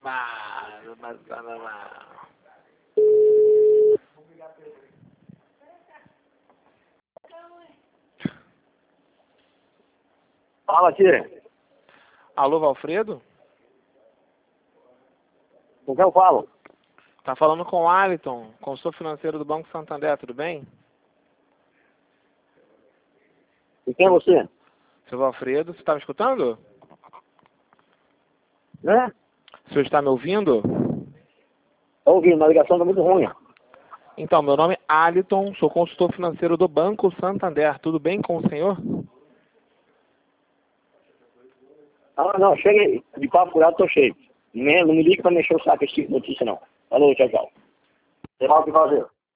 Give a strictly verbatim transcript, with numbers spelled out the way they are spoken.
Mas, mas, mas, mas. Fala, aqui. Alô, Valfredo? Com quem eu falo? Tá falando com o Aliton, consultor financeiro do Banco Santander, tudo bem? E quem é você? Seu Valfredo, você está me escutando? Né? O senhor está me ouvindo? Tô ouvindo, a ligação tá muito ruim. Então, meu nome é Aliton, sou consultor financeiro do Banco Santander, tudo bem com o senhor? Ah, não, chega aí. De papo furado, tô cheio. Não me não me liga pra mexer o saco esse tipo de notícia, não. Falou, tchau, tchau. Tem mal o que fazer.